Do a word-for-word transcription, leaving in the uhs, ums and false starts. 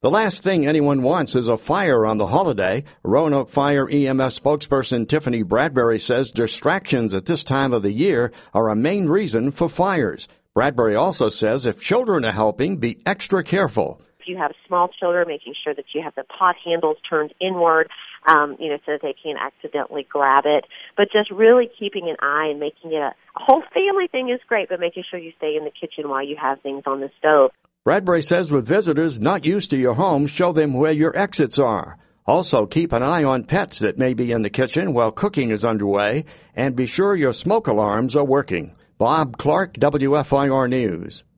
The last thing anyone wants is a fire on the holiday. Roanoke Fire E M S spokesperson Tiffany Bradbury says distractions at this time of the year are a main reason for fires. Bradbury also says if children are helping, be extra careful. If you have small children, making sure that you have the pot handles turned inward, um, you know, so that they can't accidentally grab it. But just really keeping an eye and making it a, a whole family thing is great, but making sure you stay in the kitchen while you have things on the stove. Bradbury says with visitors not used to your home, show them where your exits are. Also, keep an eye on pets that may be in the kitchen while cooking is underway, and be sure your smoke alarms are working. Bob Clark, W F I R News.